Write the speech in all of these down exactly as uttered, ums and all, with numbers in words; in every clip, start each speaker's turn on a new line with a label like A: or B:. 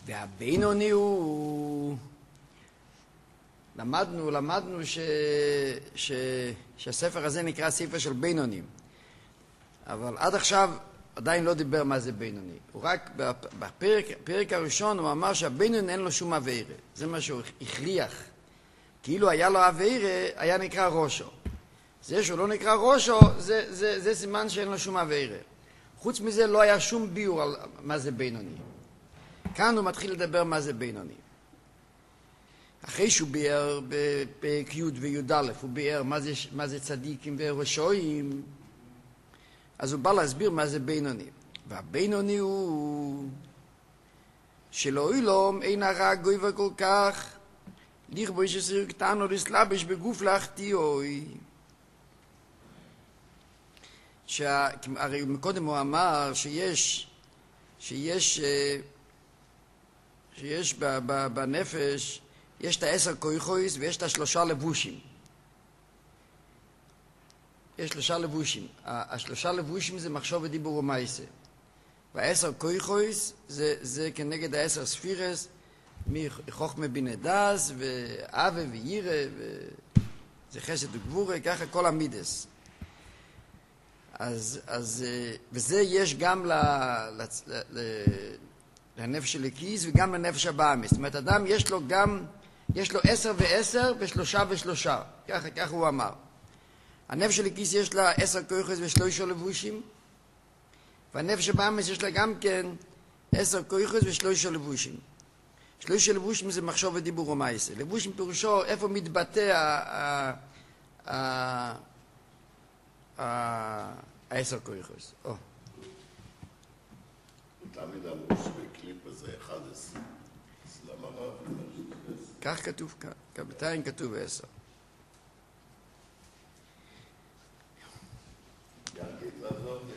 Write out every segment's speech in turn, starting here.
A: והבינוני הוא... למדנו, למדנו ש... ש... שהספר הזה נקרא ספר של בינונים. אבל עד עכשיו עדיין לא דיבר מה זה בינוני. הוא רק בפרק, בפרק הראשון הוא אמר שהבינוני אין לו שום עבירה. זה מה שהוא הכריח. כאילו היה לו עבירה, היה נקרא ראשו. זה שהוא לא נקרא ראשו, זה, זה, זה סימן שאין לו שום עבירה. חוץ מזה לא היה שום ביור על מה זה בינוני. כאן הוא מתחיל לדבר מה זה בינוני. אחרי שהוא ביאר בפרק י' וי' א', הוא ביאר מה זה, מה זה צדיקים ורשעים, אז הוא בא להסביר מה זה בינוני. והבינוני הוא שלא אילום אין הרע גויבה כל כך, לכבוש עשיר קטן או לסלבש בגוף להחטיאוי. הרי מקודם הוא אמר שיש, שיש, שיש בנפש, יש את העשר כויכויס ויש את השלושה לבושים. יש שלושה לבושים. השלושה לבושים זה מחשוב ודיבור ומעשה. והעשר כויכויס זה, זה כנגד העשר ספירס, מחוכמה בינה דס ואווה וירא, וזה חסד וגבורה, ככה כל המידס. אז, אז, וזה יש גם ל, ל, ל, לנפש הליקיס וגם לנפש הבאמיס. זאת אומרת, אדם יש לו גם, יש לו עשר ועשר ושלושה ושלושה. ככה, ככה הוא אמר. הנפש הליקיס יש לה עשר כויכוס ושלושה לבושים, והנפש הבאמיס יש לה גם כן עשר כויכוס ושלושה לבושים. שלושה לבושים זה מחשוב ודיבור ומעשה. לבושים פירושו איפה מתבטא העשר כויכוס.
B: תמיד אמרו שבקליפ הזה אחד עשרה. אז למה רב?
A: כך כתוב כאן. בינתיים כתוב עשר.
B: ירקית לעזור לי.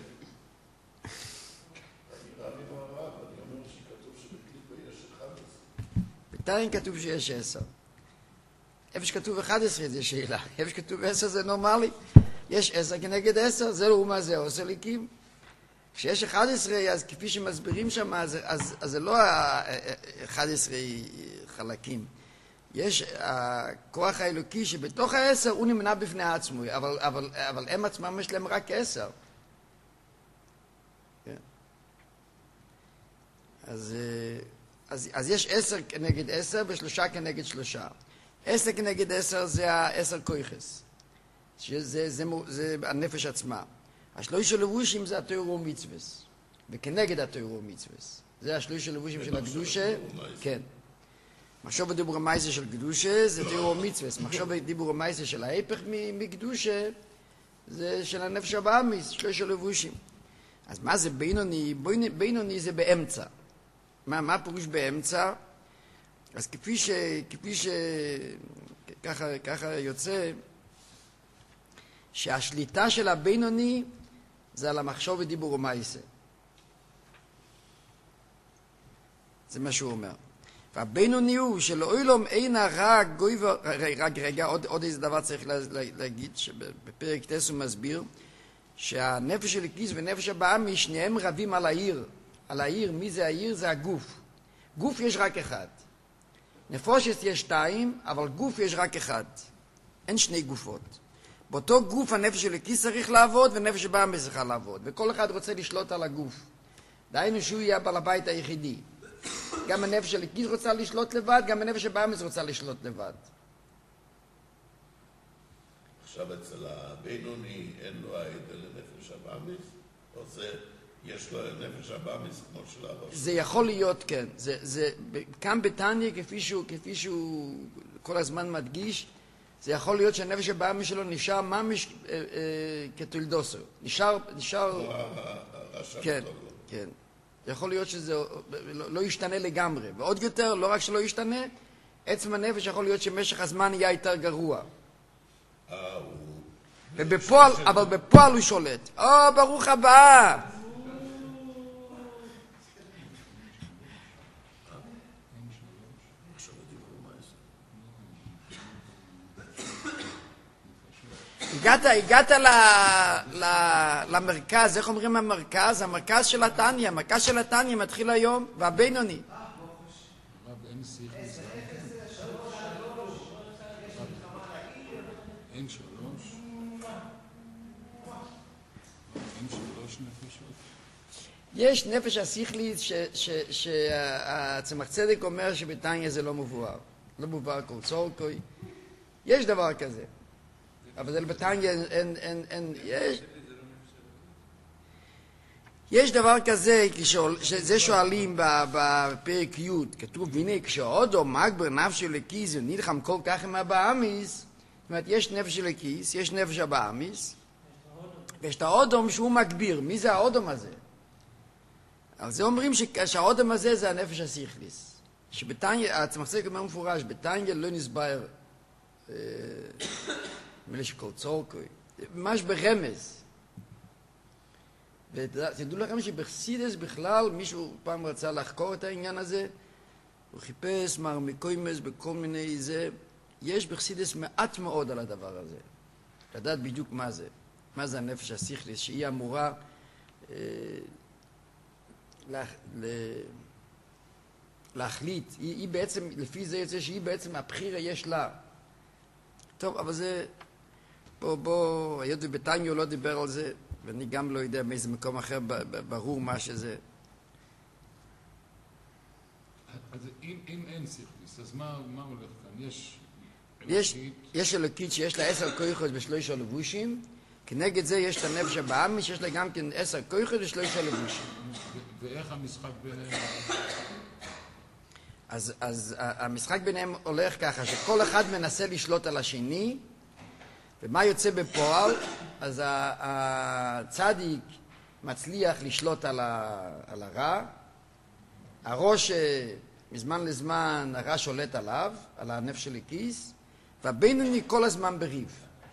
B: אני רב עם הרב, אני אומר שכתוב שבקליפ יש אחד עשרה.
A: בינתיים כתוב שיש עשר. איפה שכתוב אחד עשרה זה שאלה. איפה שכתוב עשר זה נורמלי. יש עשר כנגד עשר, זה לא מה זה עושה ליקים. כשיש אחד עשרה, אז כפי שמסבירים שם, אז, אז, אז זה לא אחד עשרה חלקים. יש הכוח האלוקי שבתוך העשר הוא נמנע בפני עצמו, אבל, אבל, אבל הם עצמם יש להם רק עשר. כן. אז, אז, אז יש עשר כנגד עשר ושלושה כנגד שלושה. עשר כנגד עשר זה העשר כויכס. שזה זה, זה, זה הנפש עצמה. השלושה לבושים זה התורה ומצוות, וכנגד התורה ומצוות. זה השלושה לבושים של הקדושה, כן. מחשוב בדיבור המעשה של קדושה זה תורה ומצוות. מחשוב בדיבור המעשה של ההפך מקדושה זה של הנפש הבאמיס, שלושה לבושים. אז מה זה בינוני? בינוני זה באמצע. מה, מה פירוש באמצע? אז כפי ש... כפי ש... ככה, ככה יוצא שהשליטה של הבינוני זה על המחשוב ודיבור ומעשה. זה מה שהוא אומר. והבינוני הוא שלאוילום אין הרע גויבה... רק רגע, עוד, עוד איזה דבר צריך לה, לה, להגיד, שבפרק תס הוא מסביר, שהנפש של הליקיס ונפש הבאמיס שניהם רבים על העיר. על העיר, מי זה העיר? זה הגוף. גוף יש רק אחד. נפושת יש שתיים, אבל גוף יש רק אחד. אין שני גופות. באותו גוף הנפש של הליקיס צריך לעבוד, ונפש הבאמיס צריכה לעבוד. וכל אחד רוצה לשלוט על הגוף. דהיינו שהוא יהיה בעל הבית היחידי. גם הנפש של הליקיס רוצה לשלוט לבד, גם הנפש הבאמיס רוצה לשלוט לבד.
B: עכשיו אצל הבינוני אין לו העד לנפש הבאמיס? או זה... יש לו נפש הבאמיס כמו של הראש?
A: זה יכול להיות, כן. זה, זה, כאן בתניא, כפי שהוא, כפי שהוא כל הזמן מדגיש, זה יכול להיות שהנפש הבאמיס שלו נשאר ממש אה, אה, כתולדוסו. נשאר, נשאר... כן, כן. יכול להיות שזה לא, לא ישתנה לגמרי. ועוד יותר, לא רק שלא ישתנה, עצם הנפש יכול להיות שמשך הזמן יהיה יותר גרוע.
B: אה, הוא...
A: ובפועל, אבל בפועל הוא שולט. או, ברוך הבא! הגעת, הגעת ל, ל, למרכז, איך אומרים המרכז? המרכז של התניא, המרכז של התניא מתחיל היום, והבינוני.
C: אין סיכליס. אין שלוש. אין שלוש נפשות.
A: יש נפש השכלית שהצמח צדק אומר שבתניא זה לא מבואר. לא מבואר כל צורכוי. יש דבר כזה. אבל זה בתניא אין, אין, אין, יש... יש דבר כזה, שזה שואלים בפרק י', כתוב, הנה, כשהאודו מגבר נפש אלוקיס ונלחם כל כך עם הבאמיס, זאת אומרת, יש נפש אלוקיס, יש נפש הבאמיס, ויש את האודום שהוא מגביר. מי זה האודום הזה? על זה אומרים שהאודום הזה זה הנפש השכליס. שבתניא, הצמח צדק אומר מפורש, בתניא לא נסבר מילה שכל צורכוי, ממש ברמז. ותדעו לכם שבחסידס בכלל, מישהו פעם רצה לחקור את העניין הזה, הוא חיפש מר מקוימס בכל מיני זה, יש בחסידס מעט מאוד על הדבר הזה. לדעת בדיוק מה זה. מה זה הנפש השכליס, שהיא אמורה אה, לה, לה, להחליט. היא, היא בעצם, לפי זה יוצא שהיא בעצם הבחירה יש לה. טוב, אבל זה, בוא, בוא, היות ובתניא לא דיבר על זה, ואני גם לא יודע מאיזה מקום אחר ברור מה שזה.
C: אז אם, אם אין סיכליס, אז מה, מה הולך כאן? יש
A: יש, יש אלוקית שיש לה עשר כוחות ושלושה לבושים, כנגד זה יש את הנפש הבאמיס שיש לה גם כן עשר כוחות ושלושה לבושים.
C: ואיך המשחק ביניהם?
A: אז, אז המשחק ביניהם הולך ככה, שכל אחד מנסה לשלוט על השני, ומה יוצא בפועל? אז הצדיק מצליח לשלוט על, ה, על הרע, הראש מזמן לזמן הרע שולט עליו, על הנפש של הכיס, והבינוני כל הזמן בריב.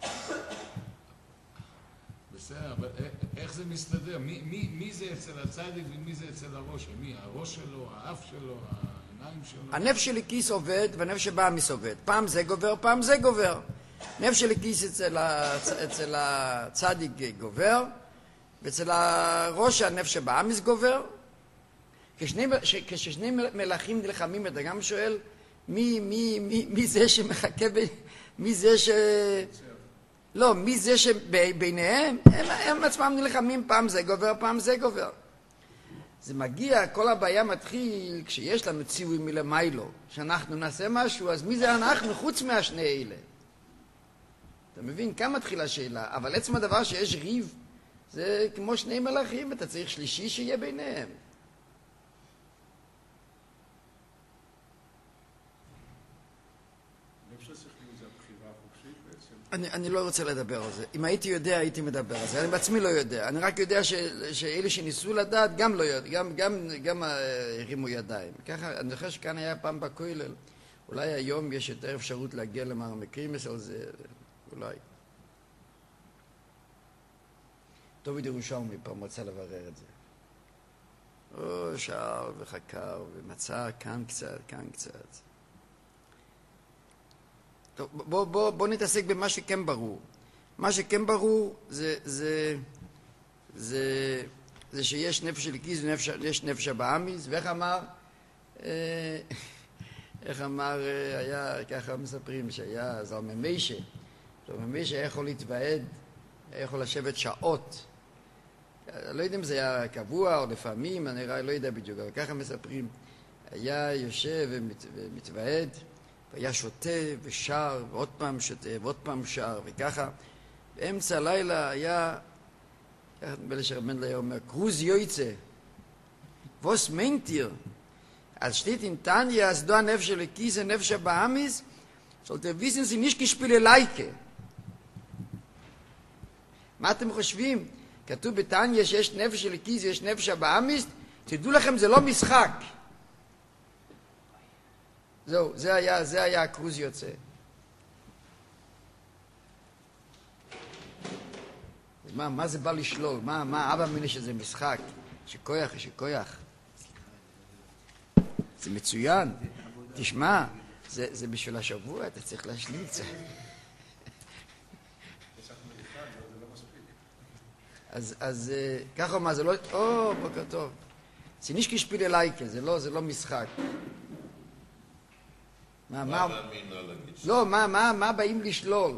C: בסדר, אבל איך זה מסתדר? מי, מי, מי זה אצל הצדיק ומי זה אצל הראש? מי? הראש שלו, האף שלו, העיניים שלו?
A: הנפש של הכיס עובד והנפש הבאמיס עובד. פעם זה גובר, פעם זה גובר. נפש של הכיס אצל, הצ... אצל הצדיק גובר, ואצל הראש הנפש הבאמיס גובר. כששני, כששני מלאכים נלחמים, אתה גם שואל, מי, מי, מי, מי זה שמחכה, ב... מי זה ש... לא, מי זה שביניהם, הם, הם עצמם נלחמים, פעם זה גובר, פעם זה גובר. זה מגיע, כל הבעיה מתחיל כשיש לנו ציווי מלמיילו, שאנחנו נעשה משהו, אז מי זה אנחנו חוץ מהשני אלה? אתה מבין? כאן מתחילה השאלה, אבל עצם הדבר שיש ריב, זה כמו שני מלאכים, אתה צריך שלישי שיהיה ביניהם. אני, אני לא רוצה לדבר על זה. אם הייתי יודע, הייתי מדבר על זה. אני בעצמי לא יודע. אני רק יודע ש, שאלה שניסו לדעת גם לא יודע, גם, גם, גם הרימו ידיים. ככה, אני חושב שכאן היה פעם בכולל. אולי היום יש יותר אפשרות להגיע למר מקרימס על זה, אולי. דוד ירושלמי פעם רצה לברר את זה. או, שאל וחקר ומצא כאן קצת, כאן קצת. טוב, בוא, בוא, בוא נתעסק במה שכן ברור. מה שכן ברור זה, זה, זה, זה שיש נפש אלוקיס ויש נפש הבאמיס, ואיך אמר, אה, איך אמר, היה, ככה מספרים, שהיה זלמן מיישה, זלמן מיישה היה יכול להתוועד, היה יכול לשבת שעות. לא יודע אם זה היה קבוע או לפעמים, אני לא יודע בדיוק, אבל ככה מספרים, היה יושב ומת, ומתוועד, והיה שותה ושר, ועוד פעם שותה, ועוד פעם שר, וככה. באמצע הלילה היה, ככה נדמה לי שרבן היה אומר, קרוז יויצה, ווס מיינטיר, als steht in Tanja, als du ein Nefesh Elokis, ein Nefesh Abahamis, sollte wissen, sie nicht gespiele Leike. מה אתם חושבים? כתוב בתניה שיש נפש אלוקיס ויש נפש הבאמיס, תדעו לכם, זה לא משחק. זהו, זה היה, זה היה הקרוז יוצא. מה, מה זה בא לשלול? מה, מה, אבא מיני שזה משחק? שכויח, שכויח. זה מצוין. תשמע, זה, זה בשביל השבוע, אתה צריך להשלים את זה. אז, אז ככה מה, זה לא... או, בוקר טוב. זה נישקי שפיל אלייקה, זה לא, זה לא משחק. מה,
B: מה
A: מה,
B: מאמינה להגיד?
A: לא, מה, מה, מה באים לשלול?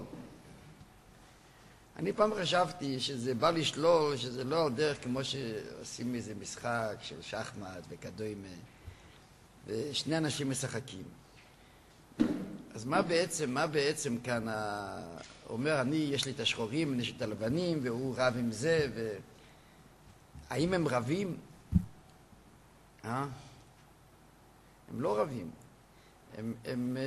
A: אני פעם חשבתי שזה בא לשלול, שזה לא דרך כמו שעושים איזה משחק של שחמט וכדומה, ושני אנשים משחקים. אז מה בעצם, מה בעצם כאן ה... אומר, אני, יש לי את השחורים, אני יש לי את הלבנים, והוא רב עם זה, ו... האם הם רבים? אה? הם לא רבים. הם... הם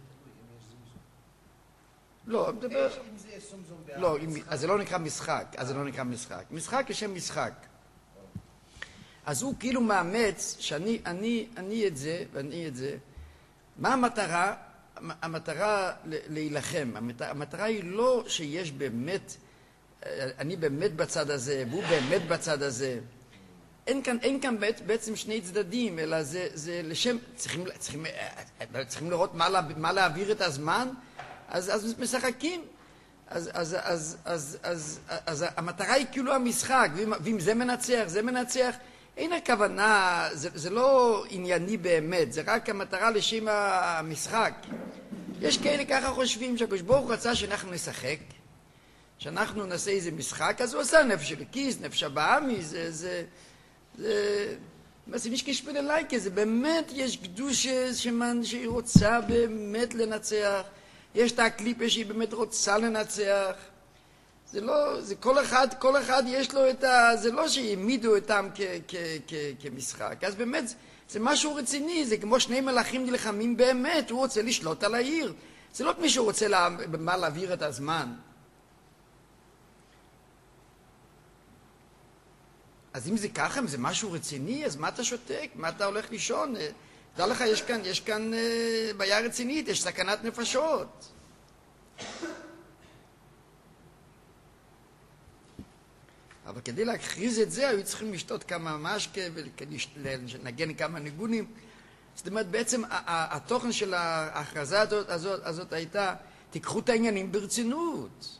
A: לא, אני מדבר... לא, אז זה לא נקרא משחק, אז זה לא נקרא משחק. משחק לשם משחק. אז הוא כאילו מאמץ שאני אני, אני את זה, ואני את זה. מה המטרה? המטרה להילחם. המטרה היא לא שיש באמת, אני באמת בצד הזה, והוא באמת בצד הזה. אין כאן, אין כאן בעצם שני צדדים, אלא זה, זה לשם, צריכים, צריכים, צריכים לראות מה, מה להעביר את הזמן, אז, אז משחקים. אז, אז, אז, אז, אז, אז המטרה היא כאילו המשחק, ואם, ואם זה מנצח, זה מנצח, אין הכוונה, זה, זה לא ענייני באמת, זה רק המטרה לשם המשחק. יש כאלה ככה חושבים שהקדוש ברוך הוא רצה שאנחנו נשחק, שאנחנו נעשה איזה משחק, אז הוא עשה נפש של כיס, נפש הבאמי, זה, זה, זה, זה נשקש פללייקה, זה באמת, יש קדושה שמן שהיא רוצה באמת לנצח, יש את הקליפה שהיא באמת רוצה לנצח, זה לא, זה כל אחד, כל אחד יש לו את ה... זה לא שהעמידו אותם כ, כ, כ, כמשחק. אז באמת, זה משהו רציני, זה כמו שני מלאכים נלחמים באמת, הוא רוצה לשלוט על העיר. זה לא מישהו רוצה לה, במה להעביר את הזמן. אז אם זה ככה, אם זה משהו רציני, אז מה אתה שותק? מה אתה הולך לישון? תדע לך, יש כאן, יש כאן אה, בעיה רצינית, יש סכנת נפשות. אבל כדי להכריז את זה, היו צריכים לשתות כמה משקה ולנגן כמה ניגונים. זאת אומרת, בעצם התוכן של ההכרזה הזאת, הזאת, הזאת הייתה, תיקחו את העניינים ברצינות.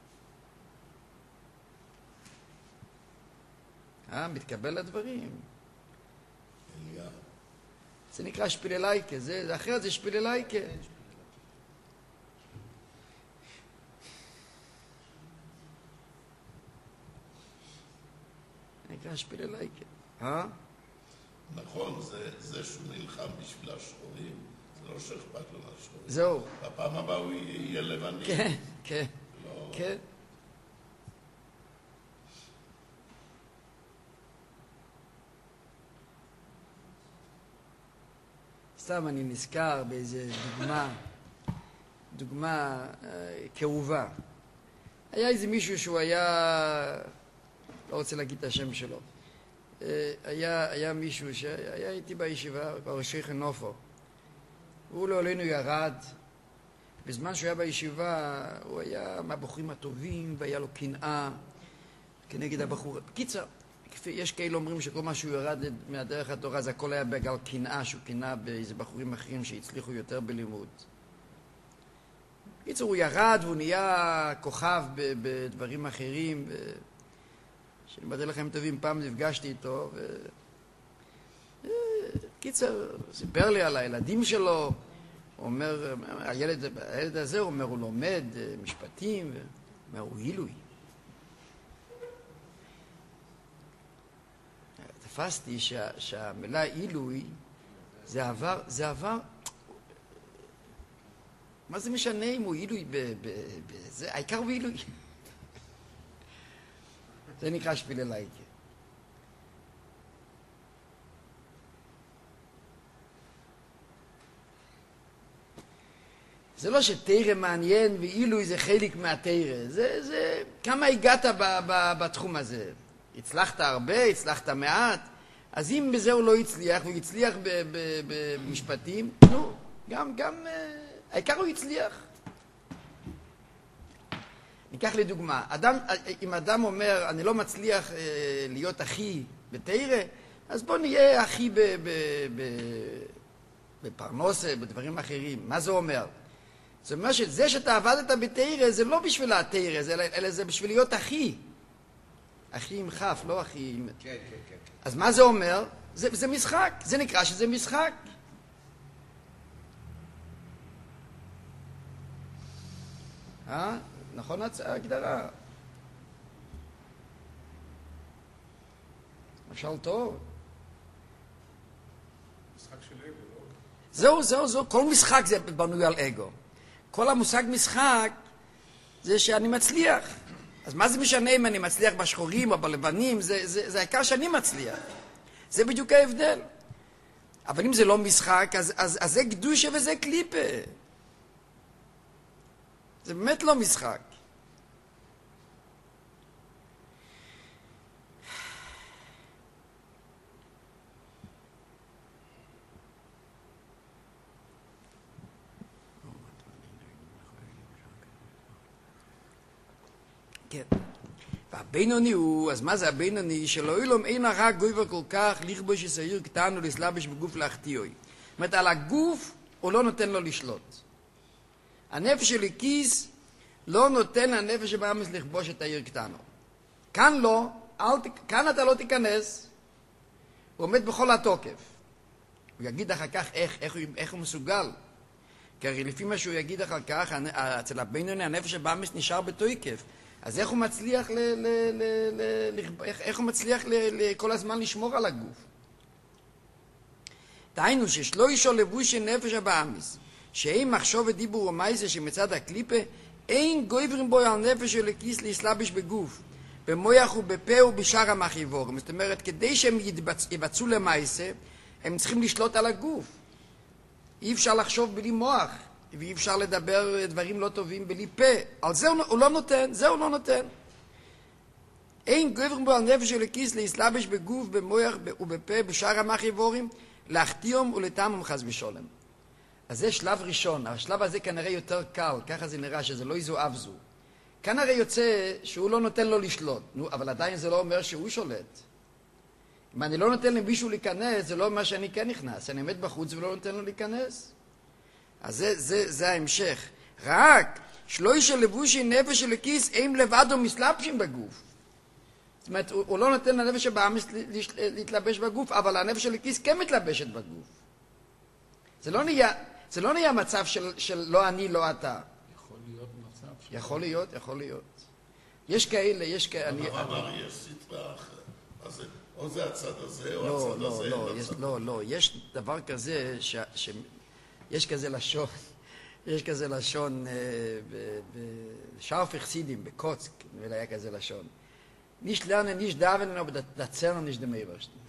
A: אה, מתקבל לדברים.
B: אליהו.
A: זה נקרא שפיללייקה, זה, אחרת זה שפיללייקה. נקרא שפיללייקה. אה?
B: נכון, זה, זה שהוא נלחם בשביל השחורים, זה לא שאכפת לו מהשחורים.
A: זהו.
B: בפעם הבאה הוא יהיה לבני.
A: כן, כן,
B: לא...
A: כן. סתם אני נזכר באיזה דוגמה, דוגמה אה, כאובה. היה איזה מישהו שהוא היה, לא רוצה להגיד את השם שלו, אה, היה, היה מישהו שהיה איתי בישיבה, בראשי חנופו. הוא לעולנו ירד, בזמן שהוא היה בישיבה הוא היה מהבחורים הטובים והיה לו קנאה כנגד הבחור. בקיצר, יש כאלה אומרים שכל מה שהוא ירד מהדרך התורה זה הכל היה בגלל קנאה, שהוא קנאה באיזה בחורים אחרים שהצליחו יותר בלימוד. בקיצור, הוא ירד והוא נהיה כוכב בדברים אחרים. שאני מודה לכם טובים, פעם נפגשתי איתו. בקיצר, סיפר לי על הילדים שלו. הוא אומר, הילד, הילד הזה, הוא אומר, הוא לומד משפטים. הוא אומר, הוא עילוי. תפסתי שה, שהמילה עילוי זה עבר, זה עבר, מה זה משנה אם הוא עילוי בזה, העיקר הוא עילוי. זה נקרא שפיללייקה. זה לא שתירה מעניין ועילוי זה חלק מהתירה, זה, זה, כמה הגעת ב, ב, בתחום הזה. הצלחת הרבה, הצלחת מעט, אז אם בזה הוא לא הצליח, והוא הצליח במשפטים, נו, גם, גם, העיקר הוא הצליח. ניקח לדוגמה, אדם, אם אדם אומר, אני לא מצליח להיות אחי בתירה, אז בוא נהיה אחי בפרנסה, בדברים אחרים. מה זה אומר? זה אומר שזה שאתה עבדת בתירה, זה לא בשביל התירה, אלא זה בשביל להיות אחי. אחי עם חף, לא אחי עם...
D: כן, כן, כן.
A: אז מה זה אומר? זה, זה משחק, זה נקרא שזה משחק. אה? נכון ההגדרה. משל טוב.
C: משחק של אגו, לא?
A: זהו, זהו, זהו. כל משחק זה בנוי על אגו. כל המושג משחק זה שאני מצליח. אז מה זה משנה אם אני מצליח בשחורים או בלבנים? זה, זה, זה העיקר שאני מצליח. זה בדיוק ההבדל. אבל אם זה לא משחק, אז, אז, אז זה קדושה וזה קליפה. זה באמת לא משחק. כן. והבינוני הוא, אז מה זה הבינוני? שלא אילום אין הרע גויבר כל כך לכבוש יסעיר קטן ולסלבש בגוף להחטיאוי. זאת אומרת, על הגוף הוא לא נותן לו לשלוט. הנפש של הכיס לא נותן לנפש שבאמס לכבוש את העיר קטנו. כאן לא, אל, כאן אתה לא תיכנס. הוא עומד בכל התוקף. הוא יגיד אחר כך איך, איך, איך הוא מסוגל. כי הרי לפי מה שהוא יגיד אחר כך, אצל הבינוני הנפש שבאמס נשאר בתוקף. אז איך הוא מצליח, ל, ל, ל, ל, ל, איך, איך הוא מצליח ל, ל, כל הזמן לשמור על הגוף? דהיינו ששלא אישו לבושי נפש הבאמיס, שאין מחשוב ודיבור ומייסה שמצד הקליפה, אין גויברים בו על נפש של הכיס להסלבש בגוף, במויח ובפה ובשאר המחיבורים. זאת אומרת, כדי שהם יבצעו למייסה, הם צריכים לשלוט על הגוף. אי אפשר לחשוב בלי מוח. ואי אפשר לדבר דברים לא טובים בלי פה. על זה הוא לא נותן, זה הוא לא נותן. אין גוברים בו על נפש של הכיס להסלבש בגוף, במוח ובפה, בשאר המחיבורים, להחתיום ולטעמם חס ושולם. אז זה שלב ראשון. השלב הזה כנראה יותר קל, ככה זה נראה, שזה לא יזו אף זו. כאן הרי יוצא שהוא לא נותן לו לשלוט. נו, אבל עדיין זה לא אומר שהוא שולט. אם אני לא נותן למישהו להיכנס, זה לא אומר שאני כן נכנס. אני עומד בחוץ ולא נותן לו להיכנס. אז זה, זה, זה ההמשך. רק שלא יש לבושי נפש של הכיס, הם לבדו מסלבשים בגוף. זאת אומרת, הוא, הוא לא נותן לנפש שבאמס להתלבש בגוף, אבל הנפש של הכיס כן מתלבשת בגוף. זה לא נהיה, זה לא נהיה מצב של, של לא אני, לא אתה.
C: יכול להיות מצב של...
A: יכול להיות, יכול להיות. יש כאלה, יש כאלה... אני...
B: אבל יש סטרה אחרת. או זה הצד הזה, או
A: לא,
B: הצד
A: לא,
B: הזה.
A: לא, יש, לא, לא. יש דבר כזה ש... ש... יש כזה לשון, יש כזה לשון בשארף חסידים, בקוצק, היה כזה לשון. נישט לרנן, נישט דאבנן, aber דצרן נישט דעם אייבערשטן.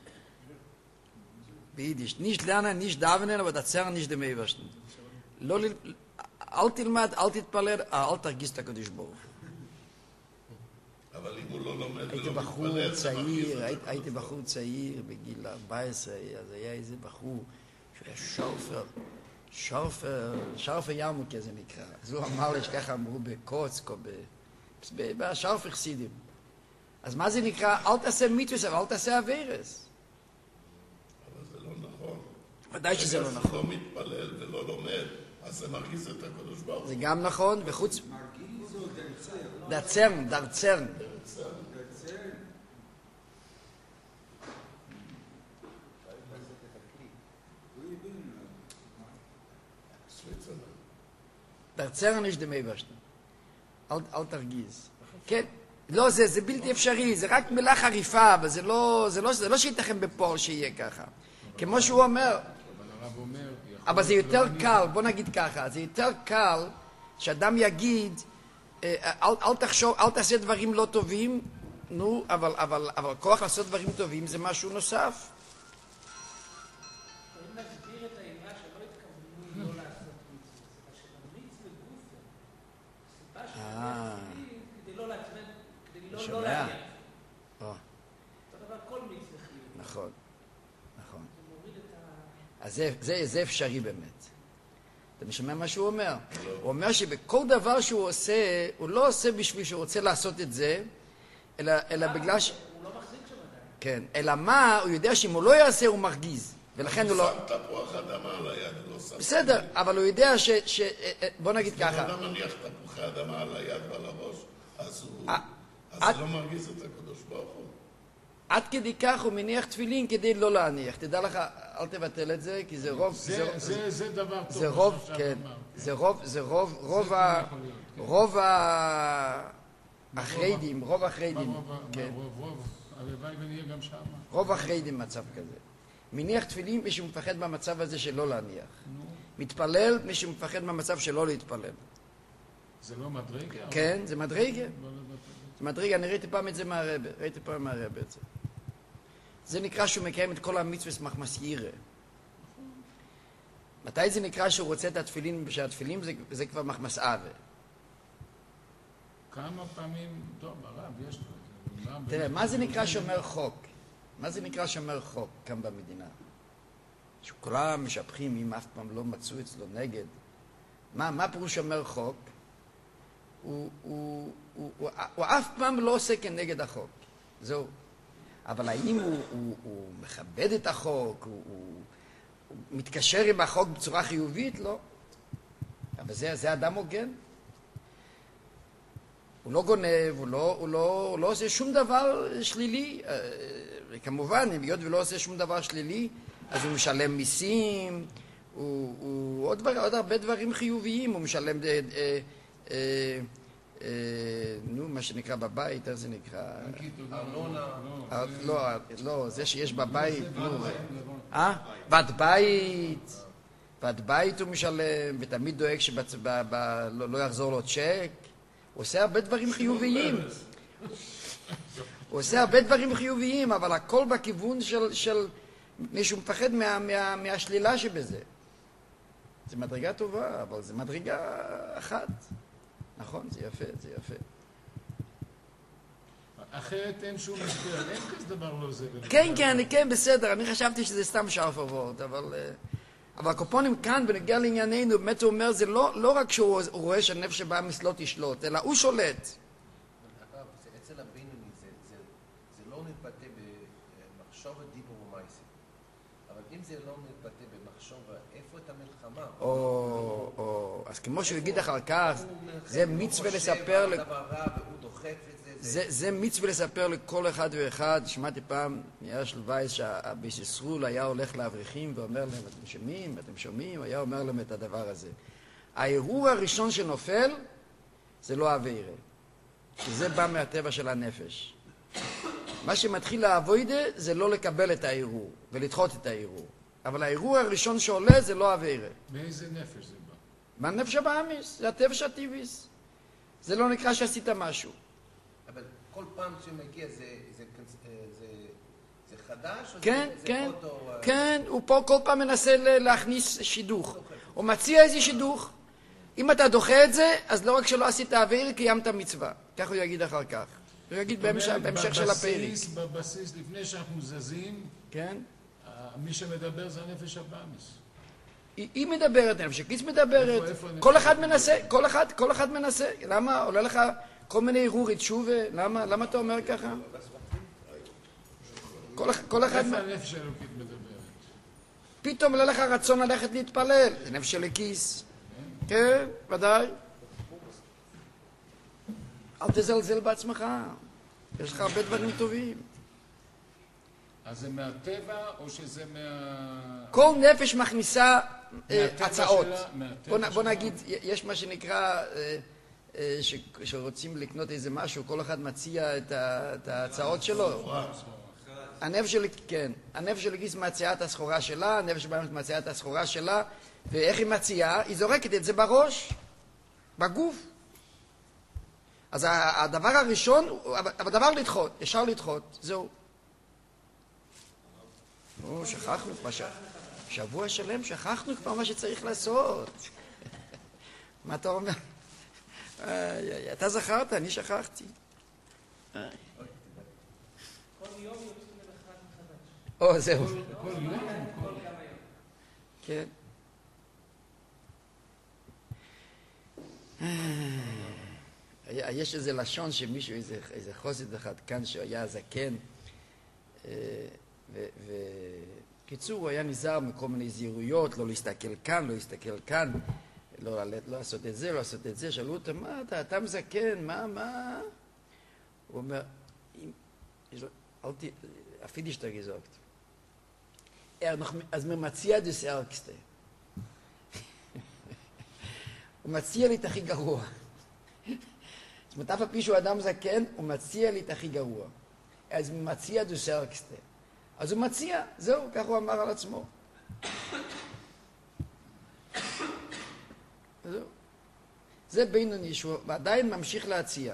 A: ביידיש, נישט לרנן, נישט דאבנן, aber דצרן נישט דעם אייבערשטן. לא אל תלמד, אל תתפלל, אל תרגיש את הקדוש ברוך הוא.
B: אבל אם הוא לא לומד
A: הייתי
B: ולא
A: בחור
B: מתפלל, זה מרגיז
A: צעיר,
B: את
A: הייתי בחור צעיר בגיל ארבע עשרה, אז היה איזה בחור שהיה שורפר, שורפר, שורפר ירמוקה זה נקרא. אז הוא אמר לי שככה אמרו בקוצק או בשורפר חסידים. אז מה זה נקרא? אל תעשה מיתוס, אבל אל תעשה אביירס.
B: אבל זה לא נכון.
A: ודאי שזה לא נכון.
B: לא מתפלל ולא לומד, אז זה מרגיז את הקדוש ברוך הוא.
A: זה גם נכון, וחוץ...
D: מרגיז או דרצר?
A: דרצרן, דרצרן.
D: דרצר? דרצרן יש דמי בשטן. אל, אל תרגיז. כן? לא, זה, זה בלתי אפשרי, זה רק מילה חריפה, אבל זה לא, זה לא, זה לא שיתכן בפועל שיהיה ככה. כמו שהוא אומר,
C: אבל הרב אומר...
A: אבל זה יותר קל, בוא נגיד ככה, זה יותר קל שאדם יגיד, אל, אל תחשוב, אל תעשה דברים לא טובים, נו, אבל, אבל, אבל כוח לעשות דברים טובים זה משהו נוסף.
E: נסביר את האמרה שלא התכוונו לא לעשות מצווה, שממליץ לגופו, סיבה שממליץ כדי לא להתמד, כדי לא לא להגיע. אותו דבר כל מצווה חיוב.
A: נכון, נכון.
E: זה מוריד את ה...
A: אז זה, זה, זה אפשרי באמת. אתה משמע מה שהוא אומר? הוא אומר שבכל דבר שהוא עושה, הוא לא עושה בשביל שהוא רוצה לעשות את זה, אלא, אלא בגלל ש...
E: הוא לא מחזיק שם עדיין.
A: כן, אלא מה, הוא יודע שאם הוא לא יעשה הוא מרגיז, ולכן הוא לא...
B: שם תפוח אדמה על היד, לא שם...
A: בסדר, אבל הוא יודע ש... ש... בוא נגיד ככה.
B: אם אדם מניח תפוחי אדמה על היד ועל הראש, אז הוא...
A: אה,
B: אז
A: אה.
B: זה לא מרגיז את הקדוש ברוך הוא.
A: עד כדי כך הוא מניח תפילין כדי לא להניח. תדע לך, אל תבטל את זה, כי זה רוב...
C: זה, זה, זה דבר טוב.
A: זה רוב, כן. זה רוב, זה רוב, רוב ה... רוב ה... החרדים, רוב החרדים.
C: רוב, רוב, הלוואי ונהיה גם שם.
A: רוב החרדים מצב כזה. מניח תפילין מי שמפחד מהמצב הזה שלא להניח. מתפלל מי שמפחד מהמצב שלא להתפלל.
C: זה לא מדרגה?
A: כן, זה מדרגה. זה מדרגה, אני ראיתי פעם את זה מהרבא, ראיתי פעם מהרבא את זה. זה נקרא שהוא מקיים את כל המצווה מחמס ירא. מתי זה נקרא שהוא רוצה את התפילין, שהתפילין זה, זה כבר מחמס אבה?
C: כמה פעמים, טוב, הרב, יש לו.
A: תראה, מה זה נקרא שומר חוק? מה זה נקרא שומר חוק כאן במדינה? שכולם משבחים אם אף פעם לא מצאו אצלו נגד. מה, מה פירוש שומר חוק? הוא, הוא, הוא, הוא, הוא אף פעם לא עושה כנגד החוק. זהו. אבל האם הוא, הוא, הוא מכבד את החוק? הוא, הוא, הוא מתקשר עם החוק בצורה חיובית? לא. אבל זה, זה אדם הוגן. הוא לא גונב, הוא לא, הוא לא, הוא לא עושה שום דבר שלילי. כמובן, היות ולא עושה שום דבר שלילי, אז הוא משלם מיסים, הוא, הוא עוד, דבר, עוד הרבה דברים חיוביים, הוא משלם, אה, אה, אה, אה, נו, מה שנקרא בבית, איך זה נקרא?
C: ארנונה.
A: לא, לא, זה שיש בבית, נו, אה? ועד בית, ועד בית הוא משלם, ותמיד דואג שלא יחזור לו צ'ק. הוא עושה הרבה דברים חיוביים. הוא עושה הרבה דברים חיוביים, אבל הכל בכיוון של, של מישהו מפחד מה, מה, מהשלילה שבזה. זה מדרגה טובה, אבל זה מדרגה אחת. נכון, זה יפה, זה יפה.
C: אחרת אין שום הסבר, אין כזה דבר לא זה.
A: כן, כן, כן, בסדר. אני חשבתי שזה סתם שרף עבוד, אבל... אבל הקופונים כאן, בנגיע לענייננו, באמת הוא אומר, זה לא, לא רק שהוא רואה שהנפש שבאמיס לא תשלוט, אלא הוא שולט.
F: אצל הבינוני זה, זה, זה לא מתבטא במחשוב דיבור ומייסים. אבל אם זה לא מתבטא במחשוב, איפה את המלחמה?
A: או, או, אז כמו שהוא יגיד אחר כך, זה מצווה לספר...
F: הוא דבר רע והוא דוחף את זה.
A: זה, זה מצווה לספר לכל אחד ואחד. שמעתי פעם, נראה של וייס, שהביססרול היה הולך לאברכים ואומר להם, אתם שומעים, אתם שומעים, היה אומר להם את הדבר הזה. האירוע הראשון שנופל, זה לא אווירה. כי זה בא מהטבע של הנפש. מה שמתחיל לעבודה, זה לא לקבל את האירוע, ולדחות את האירוע. אבל האירוע הראשון שעולה, זה לא אווירה.
C: מאיזה נפש זה בא?
A: מהנפש הבאמיס, זה הטבע הטבעיס. זה לא נקרא שעשית משהו.
F: אבל כל פעם שמגיע זה, זה, זה, זה חדש?
A: כן,
F: זה,
A: כן,
F: זה אותו,
A: כן, הוא פה כל פעם מנסה להכניס שידוך. הוא מציע איזה שידוך. אם אתה דוחה את זה, אז לא רק שלא עשית אוויר, קיימת מצווה. כך הוא יגיד אחר כך. הוא יגיד בהמשך, בהמשך של הפרק.
C: בבסיס, לפני שאנחנו זזים,
A: כן?
C: מי שמדבר זה הנפש הבאמיס.
A: היא, היא מדברת, נפש הכיס מדברת. איפה, איפה כל אחד מנסה, כל אחד, כל אחד מנסה. למה? עולה לך כל מיני ערעורי תשובה. למה? למה אתה אומר ככה? כל, כל אחד...
C: איפה הנפש האלוקית מדברת?
A: פתאום עולה לך רצון ללכת להתפלל. זה נפש אלוקיס. כן, ודאי. אל תזלזל בעצמך. יש לך הרבה דברים טובים.
C: אז זה מהטבע או שזה מה...
A: כל נפש מכניסה הצעות. בוא,
C: שלה,
A: בוא נגיד, יש מה שנקרא, שרוצים לקנות איזה משהו, כל אחד מציע את, ה, את ההצעות שלו. הנפש שלי, כן, הנפש שלי גיס מציעה את הסחורה שלה, הנפש שלי מציעה את הסחורה שלה, ואיך היא מציעה? היא זורקת את זה בראש, בגוף. אז הדבר הראשון, הדבר לדחות, אפשר לדחות, זהו. נו, שכחנו כבר, שבוע שלם שכחנו כבר מה שצריך לעשות. מה אתה אומר? אתה זכרת, אני שכחתי.
E: כל יום יוצאים למכרז מחדש.
A: או, זהו.
C: כל יום?
E: כל כמה יום.
A: כן. יש איזה לשון שמישהו, איזה חוסד אחד כאן שהיה זקן, וקיצור, הוא היה נזהר מכל מיני זהירויות, לא להסתכל כאן, לא להסתכל כאן, לא, לא לעשות את זה, לא לעשות את זה. שאלו אותו, מה אתה, אתה מזקן, מה, מה? הוא אומר, אם, auf Jiddisch da gesagt. Er noch, als mir מציע das Ärgste. הוא מציע לי את הכי גרוע. זאת אומרת, אף על פי שהוא אדם זקן, הוא מציע לי את הכי גרוע. אז הוא מציע das Ärgste. אז הוא מציע, זהו, כך הוא אמר על עצמו. זהו. זה בינוני, שהוא עדיין ממשיך להציע.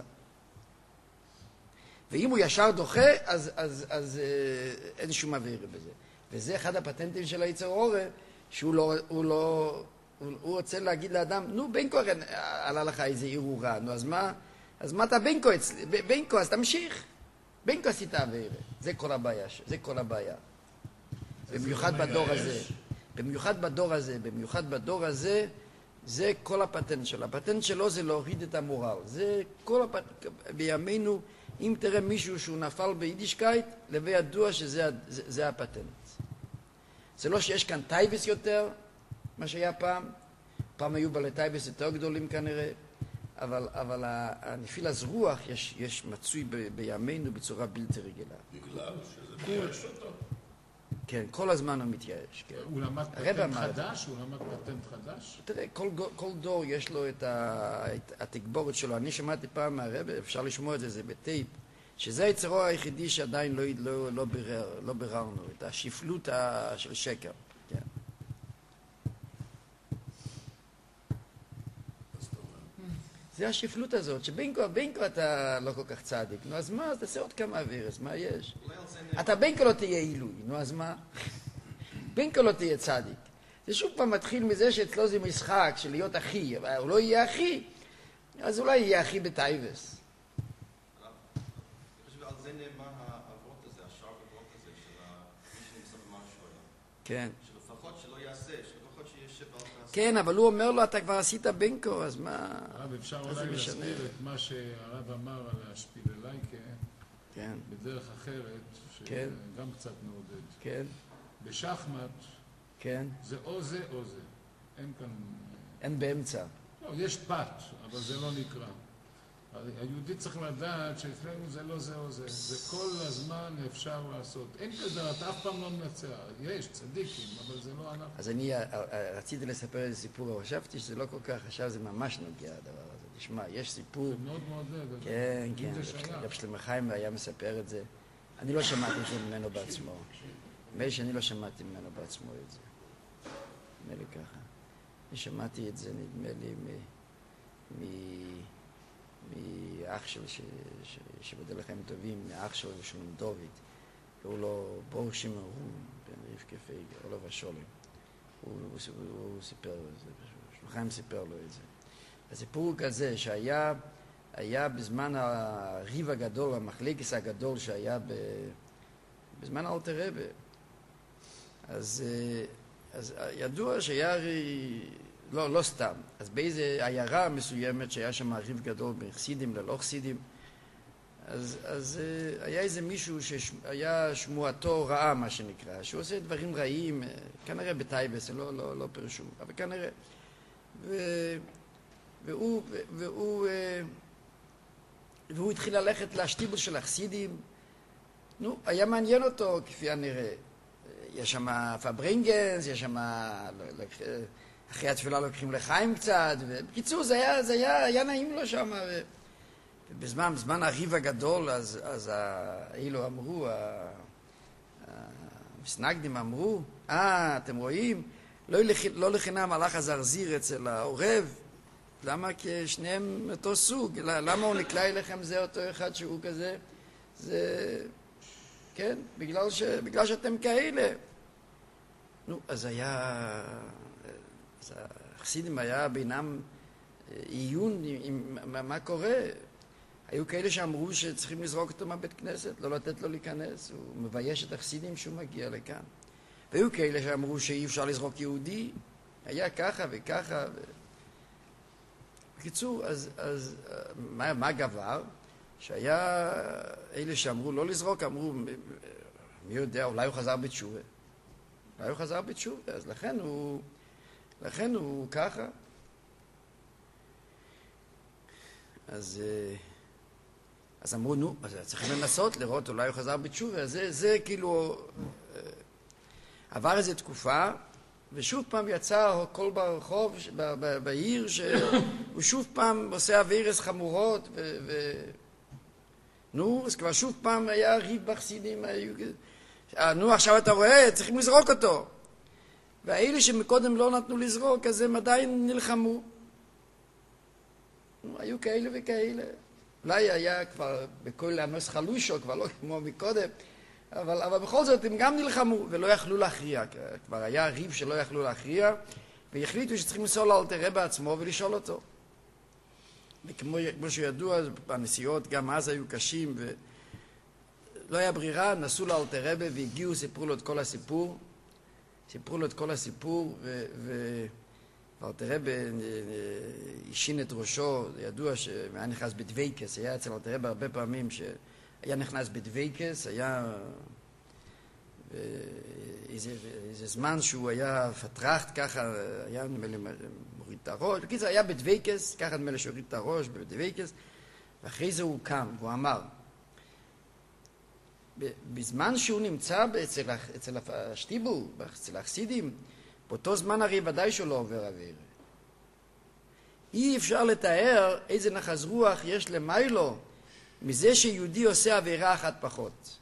A: ואם הוא ישר דוחה, אז, אז, אז אה, אין שום עבירה בזה. וזה אחד הפטנטים של היצר אורה, שהוא לא, הוא לא, הוא, הוא רוצה להגיד לאדם, נו, בינקו עלה לך איזה ערעורה, נו, אז מה, אז מה אתה בינקו אצלי? בינקו, אז תמשיך. בינקו עשית עבירה. זה כל הבעיה, זה כל הבעיה. במיוחד בדור הזה. במיוחד בדור הזה, במיוחד בדור הזה, זה כל הפטנט שלו. הפטנט שלו זה להוריד את המורל. זה כל הפטנט, בימינו, אם תראה מישהו שהוא נפל ביידישקייט, לבי ידוע שזה זה, זה הפטנט. זה לא שיש כאן טייבס יותר, מה שהיה פעם. פעם היו בעלי טייבס יותר גדולים כנראה, אבל, אבל הנפיל אז רוח יש, יש מצוי ב, בימינו בצורה בלתי רגילה.
B: בגלל שזה מייאש אותו.
A: כן, כל הזמן הוא מתייאש. כן.
C: הוא למד פטנט חדש? הוא למד פטנט חדש?
A: תראה, כל, כל דור יש לו את, ה, את התגבורת שלו. אני שמעתי פעם מהרבא, אפשר לשמוע את זה, זה בטייפ, שזה היצרו היחידי שעדיין לא, לא, לא, בירר, לא ביררנו, את השפלות של שקר. כן. זה השפלות הזאת, שבינקו, בינקו אתה לא כל כך צדיק. נו, אז מה? אז תעשה עוד כמה אווירס, מה יש? אתה בינקו לא תהיה עילוי, נו, אז מה? בינקו לא תהיה צדיק. זה שוב פעם מתחיל מזה שאצלו זה משחק של להיות אחי, אבל הוא לא יהיה אחי, אז אולי יהיה אחי בטייבס.
G: על זה נאמר האבות הזה, השאר האבות הזה, של מי שנמצא במשהו היום.
A: כן.
G: שלפחות שלא יעשה, שלפחות שישב על תעשה.
A: כן, אבל הוא אומר לו, אתה כבר עשית בינקו, אז מה?
C: הרב, אפשר אולי להסביר את מה שהרב אמר על השפיללייקה,
A: כן.
C: בדרך אחרת,
A: כן.
C: שגם קצת מעודד.
A: כן.
C: בשחמט,
A: כן.
C: זה או זה או זה. אין כאן...
A: אין באמצע.
C: לא, יש פת, אבל זה לא נקרא. היהודי צריך לדעת שאצלנו זה לא זה או זה. זה כל הזמן אפשר לעשות. אין כזה, אתה אף פעם לא מנצח. יש צדיקים, אבל זה לא אנחנו.
A: אז אני רציתי לספר איזה סיפור, אבל חשבתי שזה לא כל כך, עכשיו זה ממש נוגע הדבר הזה. תשמע, יש סיפור...
C: זה מאוד מעודד.
A: כן, כן.
C: זה שייך.
A: רב שלמה חיים היה מספר את זה. אני לא שמעתי את זה ממנו בעצמו. נדמה לי שאני לא שמעתי ממנו בעצמו את זה. נדמה לי ככה. אני שמעתי את זה, נדמה לי, מ... מאח של, שבדל לחיים טובים, מאח של שלום דוד, קראו לו בור שמעון בן רבקה פייגר, עולב השולם. הוא, הוא, הוא סיפר את זה, שלום חיים סיפר לו את זה. הסיפור הוא כזה, שהיה היה בזמן הריב הגדול, המחלקס הגדול שהיה ב, בזמן אלתר רבי. אז, אז ידוע שהיה לא, לא סתם. אז באיזה עיירה מסוימת שהיה שם ריב גדול בין חסידים ללא חסידים, אז, אז היה איזה מישהו שהיה שמועתו רעה, מה שנקרא, שהוא עושה דברים רעים, כנראה בטייבס, לא, לא, לא פרשו, אבל כנראה. ו, והוא, והוא, והוא התחיל ללכת לשטיבל של החסידים. נו, היה מעניין אותו, כפי הנראה. יש שם פברינגנס, יש שם... אחרי התפילה לוקחים לחיים קצת, ובקיצור, זה היה, זה היה, היה נעים לו שם. ו... ובזמן, בזמן הריב הגדול, אז, אז האילו אמרו, המסנגדים אמרו, אה, אתם רואים? לא, לא לחינם הלך הזרזיר אצל העורב, למה? כי שניהם אותו סוג, למה הוא נקלע אליכם זה אותו אחד שהוא כזה? זה, כן, בגלל, ש, בגלל שאתם כאלה. נו, אז היה... אז החסידים היה בינם עיון עם מה, מה קורה. היו כאלה שאמרו שצריכים לזרוק אותו מהבית כנסת, לא לתת לו להיכנס, הוא מבייש את החסידים שהוא מגיע לכאן. והיו כאלה שאמרו שאי אפשר לזרוק יהודי, היה ככה וככה. ו... בקיצור, אז, אז מה, מה גבר? שהיה אלה שאמרו לא לזרוק, אמרו, מי יודע, אולי הוא חזר בתשובה. אולי הוא חזר בתשובה, אז לכן הוא... לכן הוא ככה. אז אז אמרו, נו, אז צריכים לנסות, לראות, אולי הוא חזר בתשובה. זה, זה כאילו... עבר איזו תקופה, ושוב פעם יצא קול ברחוב, ב- ב- בעיר, שהוא שוב פעם עושה אווירס חמורות, ו... ו... נו, אז כבר שוב פעם היה ריב בחסידים, היו... נו, עכשיו אתה רואה, צריכים לזרוק אותו. והאלה שמקודם לא נתנו לזרוק, אז הם עדיין נלחמו. נו, היו כאלה וכאלה. אולי היה כבר בכל הנוס חלושו, כבר לא כמו מקודם, אבל, אבל בכל זאת הם גם נלחמו ולא יכלו להכריע. כבר היה ריב שלא יכלו להכריע, והחליטו שצריכים לנסוע לאלתר רבי עצמו ולשאול אותו. וכמו כמו שידוע, הנסיעות גם אז היו קשים, ולא היה ברירה, נסעו לאלתר רבי והגיעו, סיפרו לו את כל הסיפור, סיפרו לו את כל הסיפור, ו... ו... ואלתר רבי השין את ראשו, ידוע שהיה נכנס בדוויקס, היה אצל אלתר רבי הרבה פעמים שהיה נכנס בדוויקס, היה איזה, איזה זמן שהוא היה פטרחת ככה, היה נמלי מוריד את הראש, בקיצור היה בדוויקס, ככה נמלי שהוריד את הראש בדוויקס, ואחרי זה הוא קם, והוא אמר, בזמן שהוא נמצא אצל, אצל השטיבל, אצל החסידים, באותו זמן הרי ודאי שהוא לא עובר אוויר. אי אפשר לתאר איזה נחז רוח יש למיילו מזה שיהודי עושה עבירה אחת פחות.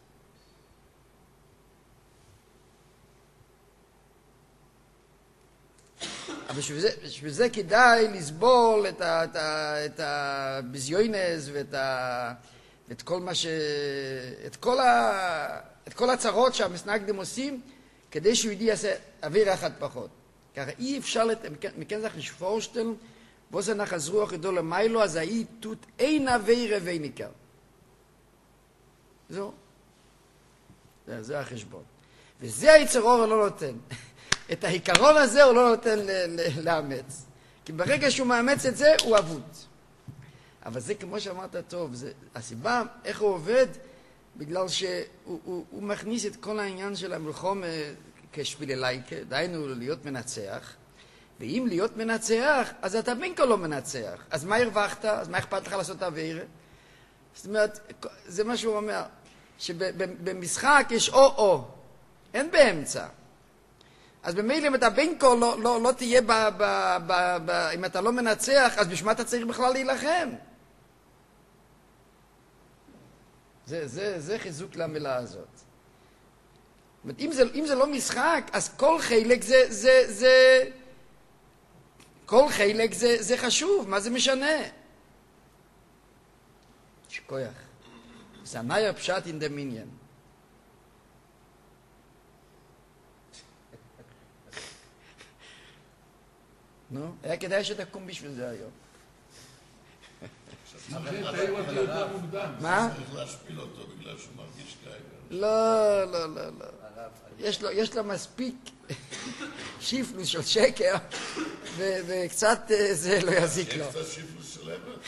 A: אבל בשביל זה, בשביל זה כדאי לסבול את, ה, את, ה, את הביזיונס ואת, ה, ואת כל מה ש... את כל, ה, את כל הצרות שהמסנגדים עושים, כדי שיהודי יעשה אוויר אחד פחות. ככה אי אפשר, לת... מכן צריך לשפורשטל, בו זה נחז רוח גדול למיילו, אז האי תות אין אוויר ואין עיקר. זהו. זה, זה החשבון. וזה היצר אור לא נותן. את העיקרון הזה הוא לא נותן ל- ל- לאמץ. כי ברגע שהוא מאמץ את זה, הוא אבוד. אבל זה כמו שאמרת טוב, זה, הסיבה איך הוא עובד, בגלל שהוא הוא, הוא מכניס את כל העניין של המלחום כשפיללייקה, דהיינו להיות מנצח, ואם להיות מנצח, אז אתה בין כה לא מנצח. אז מה הרווחת? אז מה אכפת לך לעשות אוויר? זאת אומרת, זה מה שהוא אומר, שבמשחק יש או-או, אין באמצע. אז במילא אם אתה בין כה לא, לא, לא תהיה, ב, ב, ב, ב, אם אתה לא מנצח, אז בשמה אתה צריך בכלל להילחם. זה, זה, זה חיזוק למילה הזאת. אם זה, אם זה לא משחק, אז כל חלק זה, זה, זה, כל חלק זה, זה חשוב, מה זה משנה? שכוח. זה הנאי הפשט אין דמיניאן. נו, היה כדאי שתקום בשביל זה היום. מה?
B: צריך להשפיל אותו בגלל שהוא מרגיש כאלה.
A: לא, לא, לא, לא. יש לו, יש לו מספיק שיפלוס של שקר, וקצת זה לא יזיק לו.
B: יש קצת שיפלוס של אמת.
F: אני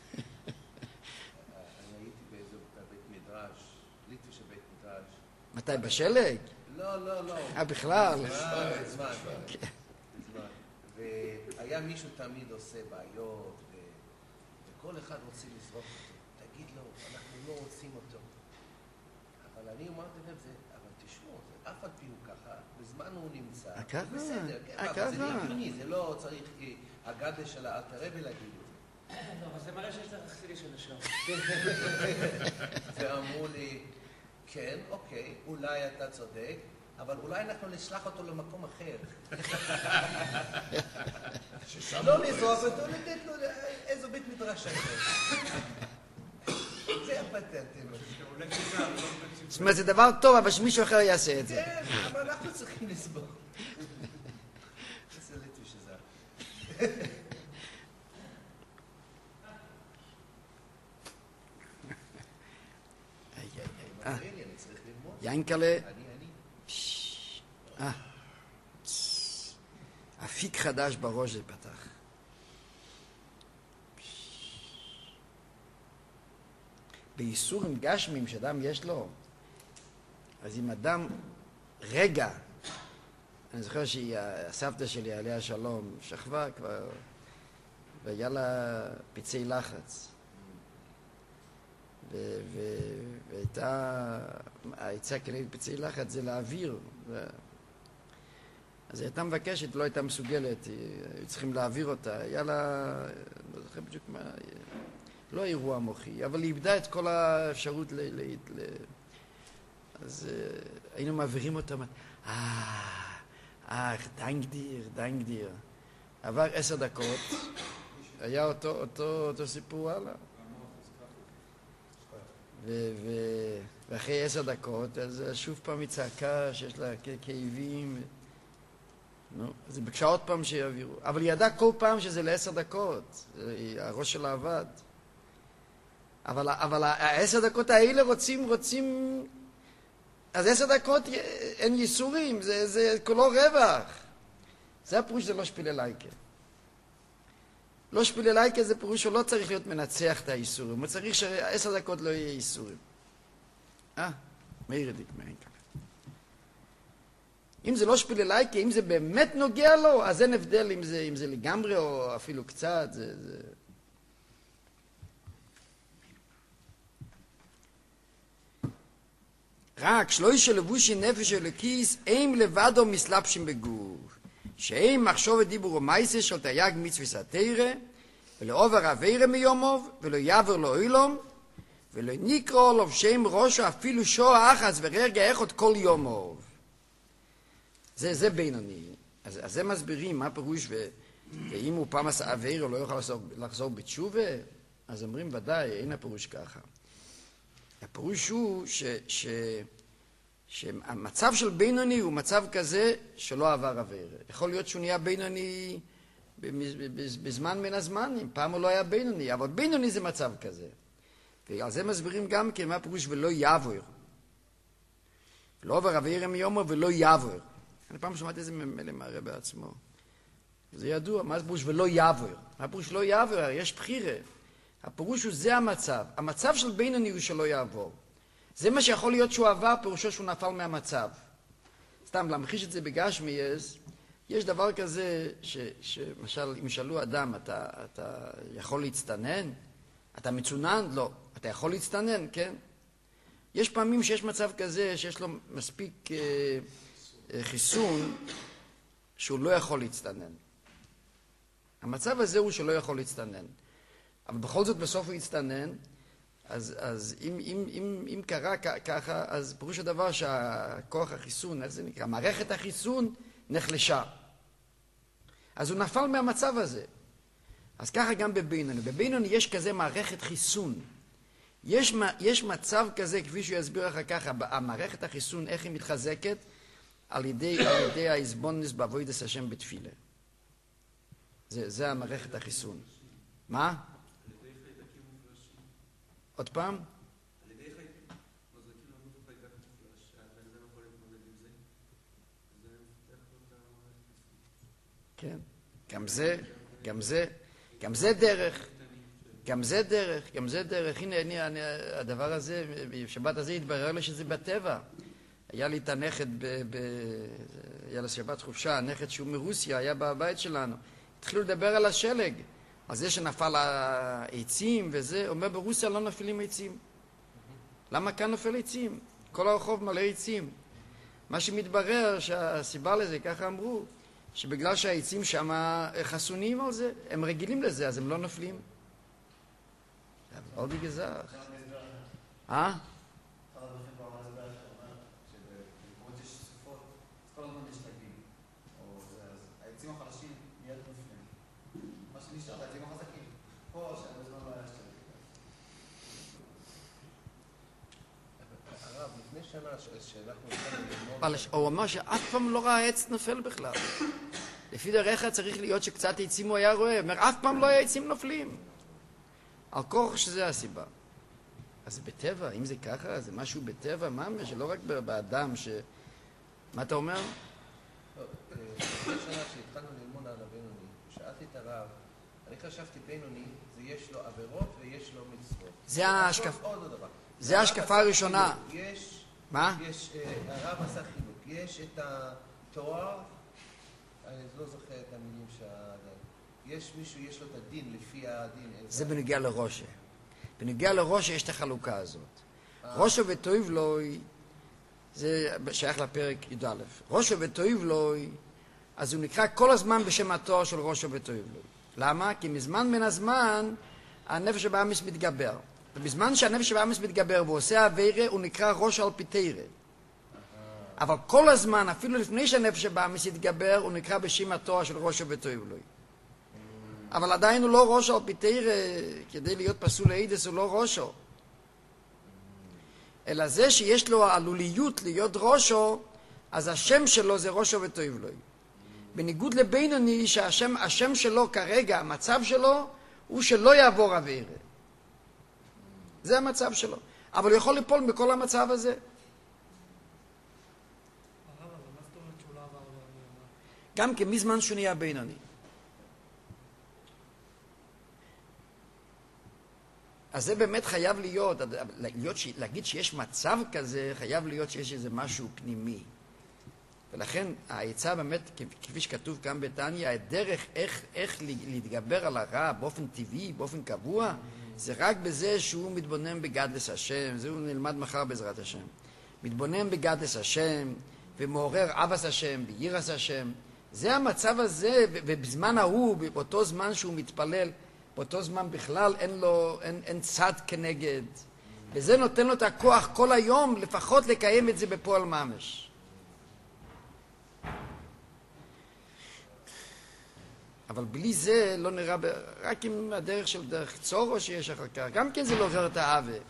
F: הייתי באיזה בית מדרש, ליטו של בית מדרש.
A: מתי, בשלג?
F: לא, לא, לא.
A: אה, בכלל?
F: בזמן, בזמן. בזמן. והיה מישהו תמיד עושה בעיות, וכל אחד רוצה לזרוק אותו. תגיד לו, אנחנו לא רוצים אותו. אבל אני אמרתי להם, אבל תשמעו, אף על פי הוא ככה, בזמן הוא נמצא.
A: ככה?
F: בסדר, אבל זה הגיוני, זה לא צריך הגדה של האלתר רבי להגיד את זה.
E: לא, אבל זה מראה שיש לך חסידי של השם.
F: ואמרו לי, כן, אוקיי, אולי אתה צודק, אבל אולי אנחנו נשלח אותו למקום אחר. לא לזרוק אותו, לתת לו איזה בית מדרש אחר. זה הפטנטים.
A: זאת אומרת, זה דבר טוב, אבל שמישהו אחר יעשה את זה.
F: כן, אבל אנחנו צריכים לסבור. זה ליטו שזה.
A: יינקלה, אה, אפיק חדש בראש זה פתח. בייסורים גשמים שאדם יש לו, אז אם אדם רגע, אני זוכר שהסבתא שלי עליה שלום שכבה כבר, והיה לה פצעי לחץ. ו- ו- והייתה, העצה כנגד פצעי לחץ זה להעביר. ו- אז היא הייתה מבקשת, לא הייתה מסוגלת, היו צריכים להעביר אותה. היה לה, לא זוכר בדיוק מה, לא אירוע מוחי, אבל היא איבדה את כל האפשרות ל... ל, ל אז היינו מעבירים אותה, אה, אה, דנק דיר, דנק דיר. עבר עשר דקות, היה אותו, אותו, אותו סיפור הלאה. ו- ו- ואחרי עשר דקות, אז שוב פעם היא צעקה שיש לה כאבים. נו, אז היא ביקשה עוד פעם שיעבירו. אבל היא ידעה כל פעם שזה לעשר דקות. הראש שלה עבד. אבל, אבל העשר דקות האלה רוצים, רוצים... אז עשר דקות אין ייסורים, זה, זה כולו רווח. זה הפירוש שזה לא שפילי לייקה. לא שפילי לייקה זה פירוש שלא צריך להיות מנצח את הייסורים. הוא צריך שעשר דקות לא יהיה ייסורים. אה, מאיר ידיק, מאיר ככה. אם זה לא שפילי לייקה, אם זה באמת נוגע לו, אז אין הבדל אם זה, אם זה לגמרי או אפילו קצת. זה, זה... רק שלושה לבושי נפש אלוקיס, הם לבדו מסלבשים בגוף. שהם מחשוב ודיבור ומייסה של תייג מצווה סתירה, ולא עובר עבירה מיומוב, ולא יעבר לו אילום, ולא נקרא לו שם ראשו אפילו שוע אחס ורגע אחד כל יומוב. זה, זה בינוני. אז, אז זה מסבירים מה פירוש, ו, ואם הוא פעם עשה עבירה לא יוכל לחזור, לחזור בתשובה, אז אומרים ודאי, אין הפירוש ככה. הפירוש הוא ש, ש, שהמצב של בינוני הוא מצב כזה שלא עבר עבירה. יכול להיות שהוא נהיה בינוני בזמן מן הזמנים, פעם הוא לא היה בינוני, אבל בינוני זה מצב כזה. ועל זה מסבירים גם כן מה הפירוש ולא יעבור. לא עבר עבירה מיומו ולא יעבור. אני פעם שמעתי איזה ממלא מהרב בעצמו. זה ידוע, מה הפירוש ולא יעבור? מה הפירוש לא יעבור? יש בחירה. הפירוש הוא זה המצב. המצב של בינוני הוא שלא יעבור. זה מה שיכול להיות שהוא עבר, פירושו שהוא נפל מהמצב. סתם, להמחיש את זה בגשמי, יש, יש דבר כזה, ש, שמשל, אם שאלו אדם, אתה, אתה יכול להצטנן? אתה מצונן? לא. אתה יכול להצטנן, כן? יש פעמים שיש מצב כזה, שיש לו מספיק אה, אה, חיסון, שהוא לא יכול להצטנן. המצב הזה הוא שלא יכול להצטנן. אבל בכל זאת בסוף הוא יצטנן, אז, אז אם, אם, אם, אם קרה ככה, אז פירוש הדבר שהכוח החיסון, איך זה נקרא? מערכת החיסון נחלשה. אז הוא נפל מהמצב הזה. אז ככה גם בבינוני. בבינוני יש כזה מערכת חיסון. יש, יש מצב כזה, כפי שהוא יסביר אחר כך, המערכת החיסון, איך היא מתחזקת? על ידי, על ידי ההסבונס בעבודת השם בתפילה. זה, זה המערכת החיסון. מה? עוד פעם?
G: על ידי חיידקים מוזרקים למות חיידק מופלש, שהבן אדם יכול להתמודד עם זה, זה מפתח לו את המערכת.
A: כן, גם זה, גם זה, גם זה דרך, גם זה דרך, גם זה דרך. הנה, הנה, הנה הדבר הזה, בשבת הזה התברר לי שזה בטבע. היה לי את הנכד, ב, ב, היה לו שבת חופשה, הנכד שהוא מרוסיה, היה בבית שלנו. התחילו לדבר על השלג. על זה שנפל העצים וזה, אומר ברוסיה לא נפילים עצים. למה כאן נופל עצים? כל הרחוב מלא עצים. מה שמתברר שהסיבה לזה, ככה אמרו, שבגלל שהעצים שם חסונים על זה, הם רגילים לזה, אז הם לא נופלים. זה עוד גזר. אה? הוא אמר שאף פעם לא ראה עץ נופל בכלל. לפי דעתך צריך להיות שקצת עצים הוא היה רואה. הוא אומר, אף פעם לא היה עצים נופלים. על כוח שזה הסיבה. אז זה בטבע, אם זה ככה, זה משהו בטבע, מה? שלא רק באדם ש... מה אתה אומר?
F: לפני שנה שהתחלנו ללמוד על הבינוני, שאלתי את הרב, אני חשבתי בינוני, זה יש לו עבירות ויש לו מצוות.
A: זה ההשקפה. זה ההשקפה הראשונה.
F: יש...
A: מה?
F: יש, הרב עשה חילוק, יש את התואר, אני לא זוכר את המילים שהאדם, יש מישהו, יש לו את הדין לפי הדין.
A: זה בנגיע לראשה. בנגיע לראש יש את החלוקה הזאת. ראשו וטויב לוי, זה שייך לפרק י"א. ראשו וטויב לוי, אז הוא נקרא כל הזמן בשם התואר של ראשו וטויב לוי. למה? כי מזמן מן הזמן הנפש הבאמיס מתגבר. ובזמן שהנפש הבאמיס מתגבר ועושה עבירה, הוא נקרא ראש על פי תירא. אבל כל הזמן, אפילו לפני שהנפש הבאמיס יתגבר, הוא נקרא בשם התואר של ראשו וטויב לוי. אבל עדיין הוא לא ראשו על פי תירא, כדי להיות פסול לאידס הוא לא ראשו. אלא זה שיש לו עלוליות להיות ראשו, אז השם שלו זה ראשו וטויב לוי. בניגוד לבינוני, שהשם השם שלו כרגע, המצב שלו, הוא שלא יעבור עבירה. זה המצב שלו. אבל הוא יכול ליפול בכל המצב הזה. גם כמזמן שהוא נהיה בינוני. אז זה באמת חייב להיות, להיות להגיד שיש מצב כזה, חייב להיות שיש איזה משהו פנימי. ולכן העצה באמת, כפי שכתוב כאן בתניא, הדרך איך, איך להתגבר על הרע באופן טבעי, באופן קבוע, זה רק בזה שהוא מתבונן בגדלס השם, זה הוא נלמד מחר בעזרת השם. מתבונן בגדלס השם, ומעורר אבס השם, בירס השם. זה המצב הזה, ובזמן ההוא, באותו זמן שהוא מתפלל, באותו זמן בכלל אין לו, אין, אין צד כנגד. וזה נותן לו את הכוח כל היום, לפחות לקיים את זה בפועל ממש. אבל בלי זה לא נראה, רק עם הדרך של דרך צורו שיש אחר כך, גם כן זה לא עובר את האהבה.
G: מה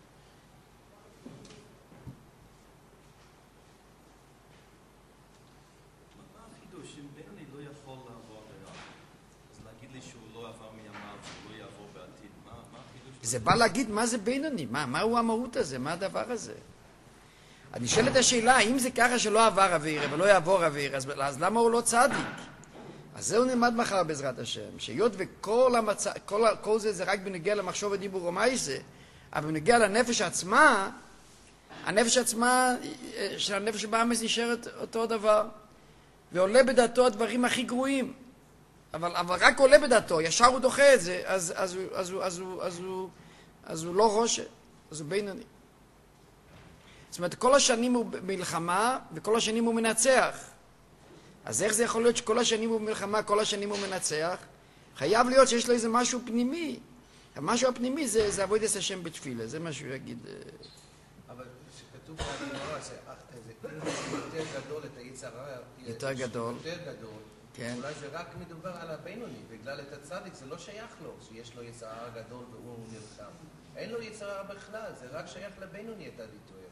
G: החידוש? אם בינוני לא יכול לעבור היום, אז להגיד לי שהוא לא עבר מימיו, שהוא לא יעבור בעתיד, מה החידוש?
A: זה בא להגיד מה זה בינוני, מה, מהו המהות הזה, מה הדבר הזה. אני שואל את השאלה, אם זה ככה שלא עבר אוויר ולא יעבור אוויר, אז, אז למה הוא לא צדיק? אז זהו נלמד מחר בעזרת השם, שהיות וכל המצע, כל, כל זה זה רק בנגיע למחשוב ודיבור ומעשה, אבל בנגיע לנפש עצמה, הנפש עצמה של הנפש הבאמיס נשארת אותו דבר, ועולה בדעתו הדברים הכי גרועים, אבל, אבל רק עולה בדעתו, ישר הוא דוחה את זה, אז, אז, הוא, אז, הוא, אז, הוא, אז, הוא, אז הוא לא ראש, אז הוא בינוני. זאת אומרת, כל השנים הוא מלחמה, וכל השנים הוא מנצח. אז איך זה יכול להיות שכל השנים הוא במלחמה, כל השנים הוא מנצח? חייב להיות שיש לו איזה משהו פנימי. המשהו הפנימי זה, זה עבודת השם בתפילה, זה מה שהוא יגיד.
F: אבל כשכתוב בגמרא, זה יותר גדול את היצר הרע,
A: יותר גדול.
F: יותר גדול.
A: כן.
F: אולי זה רק מדובר על הבינוני, בגלל את הצדיק זה לא שייך לו, שיש לו יצר הרע גדול והוא נלחם. אין לו יצר הרע בכלל, זה רק שייך לבינוני את הביטוי.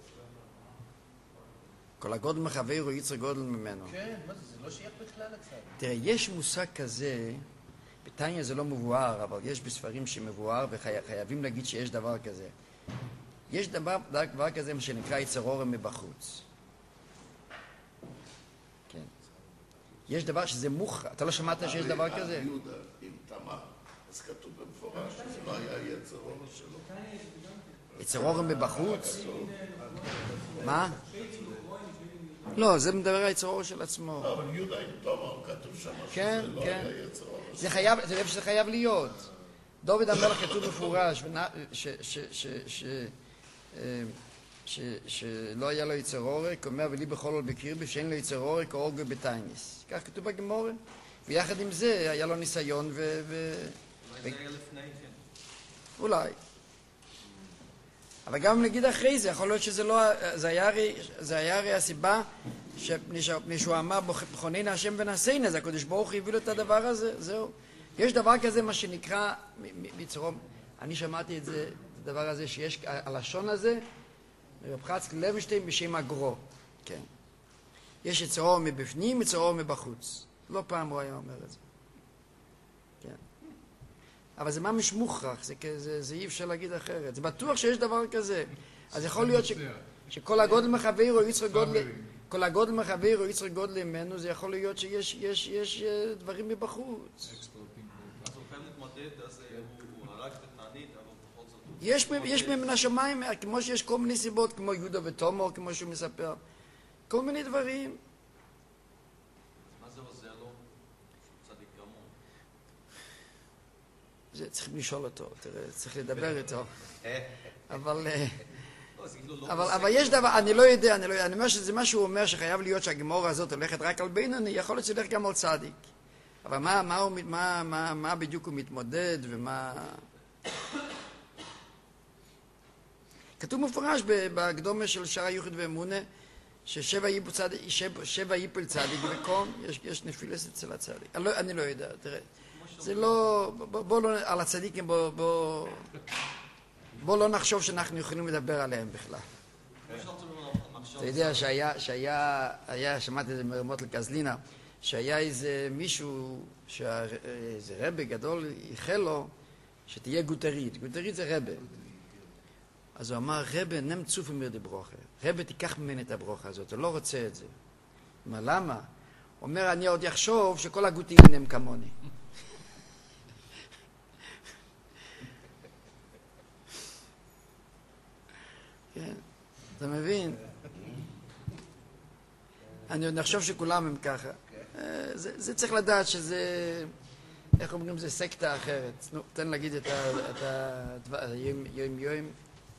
A: כל הגודל מחבר הוא יצר גודל ממנו.
F: כן, מה זה? זה לא שייך בכלל לצדיק.
A: תראה, יש מושג כזה, בתניא זה לא מבואר, אבל יש בספרים שמבואר וחייבים להגיד שיש דבר כזה. יש דבר, דבר כזה מה שנקרא יצר אור מבחוץ. כן. יש דבר שזה מוכרע. אתה לא שמעת שיש דבר כזה?
B: יהודה עם תמר, אז כתוב במפורש שזה לא היה יצר אור שלו.
A: יצר אור מבחוץ? מה? לא, זה מדבר על יצר אור של עצמו.
B: לא, אבל יהודה עם תמר כתוב שם
A: כן,
B: שזה לא
A: כן.
B: היה יצר אור שלו.
A: זה חייב, זה איפה שזה חייב להיות. דוד המלך כתוב מפורש, ש- ש- ש- ש- אה, ש- שלא היה לו יצר אורק, אומר ולי בכל עול בקרבי, שאין לו יצר אורק או אורגו בתייניס. כך כתוב בגמורה. ויחד עם זה היה לו ניסיון ו... ו-
G: אולי זה היה לפני, כן.
A: אולי. אבל גם נגיד אחרי זה, יכול להיות שזה לא... זה היה הרי, זה היה הרי הסיבה שמישהו אמר בכוננה השם ונעשינה, אז הקדוש ברוך הוא הביא לו את הדבר הזה, זהו. יש דבר כזה מה שנקרא, בצרום, אני שמעתי את זה, את הדבר הזה שיש, הלשון הזה, רב חצקי לוינשטיין בשם הגרו, כן. יש יצר אור מבפנים, יצר אור מבחוץ. לא פעם הוא היה אומר את זה. כן. אבל זה ממש מוכרח, זה, זה, זה אי אפשר להגיד אחרת. זה בטוח שיש דבר כזה. אז יכול להיות ש, שכל הגודל מחבר או יצר גודל, כל הגודל מחבר או יצר גודל ממנו, זה יכול להיות שיש יש, יש, יש דברים מבחוץ.
G: אז הוא חייב להתמודד, אז הוא הרג את התענית, אבל בכל זאת...
A: יש, יש מן השמיים, כמו שיש כל מיני סיבות, כמו יהודה ותומר, כמו שהוא מספר. כל מיני דברים.
G: מה זה עוזר לו? צדיק גמור.
A: זה צריכים לשאול אותו, תראה, צריך לדבר איתו. אבל... אבל, אבל יש דבר, אני לא יודע, אני לא יודע, אני אומר שזה מה שהוא אומר שחייב להיות שהגמורה הזאת הולכת רק על בינוני, יכול להיות שילך גם על צדיק. אבל מה, מה, הוא, מה, מה, מה בדיוק הוא מתמודד ומה... כתוב מפורש בקדומה של שער יוחד ואמונה, ששבע ייפול צדיק, שבע ייפול צדיק וקום, יש, יש נפילס אצל הצדיק. אני לא, אני לא יודע, תראה, זה לא, בוא, בוא לא, על הצדיקים בוא, בוא, בוא לא נחשוב שאנחנו יכולים לדבר עליהם בכלל. אתה יודע שהיה, שהיה, היה, שמעתי את זה מרמות לקזלינה, שהיה איזה מישהו, איזה רבי גדול ייחל לו, שתהיה גוטרית. גוטרית זה רבי. אז הוא אמר, רבי, נם צוף אמיר די ברוכה. רבי, תיקח ממני את הברוכה הזאת, הוא לא רוצה את זה. הוא אומר, למה? הוא אומר, אני עוד יחשוב שכל הגוטיים הם כמוני. כן, אתה מבין? אני עוד נחשוב שכולם הם ככה. זה, זה צריך לדעת שזה, איך אומרים, זה סקטה אחרת. נו, תן להגיד את היום יום.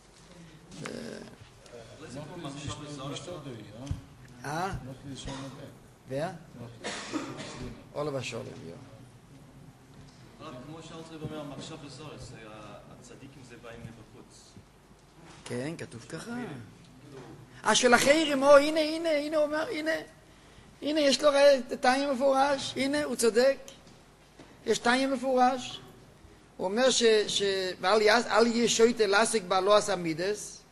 A: אה? wer? עולה בשולם, יו.
H: כמו שאלת אומר, המחשב לזורס, הצדיקים זה באים מבחוץ.
A: כן, כתוב ככה. אה, של אחרים, או, הנה, הנה, הנה, הוא אומר, הנה. הנה, יש לו טעם מפורש, הנה, הוא צודק. יש טעם מפורש. הוא אומר ש... ש... ואל יהיה שויטה לעסק בעלו עשה מידס,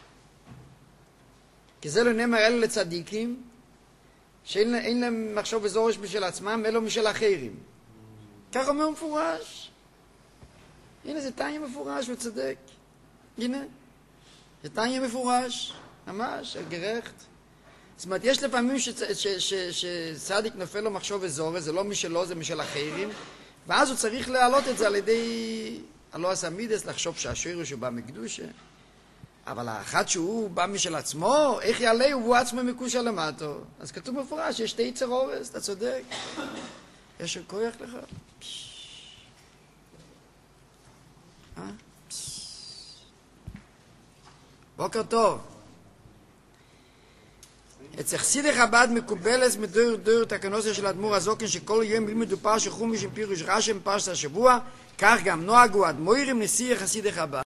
A: כי זה לא נאמר אלה לצדיקים, שאין להם מחשוב וזורש משל עצמם, אלו משל אחרים. כך אומר מפורש. הנה, זה טעם מפורש, הוא צודק. הנה, זה טעם מפורש, ממש, גרחת. זאת אומרת, יש לפעמים שצדיק נופל לו מחשוב וזורש, זה לא משלו, זה משל אחרים, ואז הוא צריך להעלות את זה על ידי, הלא עשה מידס, לחשוב שהשורש הוא בא מקדושה. אבל האחד שהוא בא משל עצמו, איך יעלה הוא עצמו מקושה למטו. אז כתוב מפורש, יש שתי יצר אורס, אתה צודק. יש כוח לך. אה? בוקר טוב. אצל חסידי חב"ד מקובלת מדור דור תקנוסה של האדמו"ר הזוקן שכל יום ילמדו פרשת חומש עם פירוש רש"י בפרשת השבוע, כך גם נוהגו האדמו"רים נשיא חסידי חב"ד.